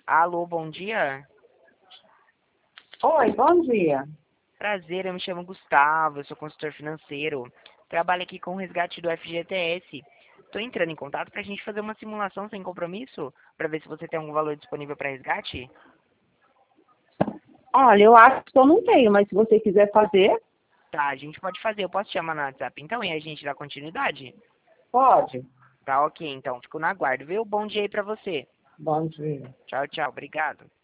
Alô, bom dia. Oi, bom dia. Prazer, eu me chamo Gustavo, eu sou consultor financeiro. Trabalho aqui com o resgate do FGTS. Estou entrando em contato para a gente fazer uma simulação sem compromisso, para ver se você tem algum valor disponível para resgate. Olha, eu acho que eu não tenho, mas se você quiser fazer, Tá, a gente pode fazer, eu posso te chamar no WhatsApp então e a gente dá continuidade? pode. Tá ok, então, fico na guarda, viu? Bom dia aí para você. Bom dia. Tchau, tchau, obrigado.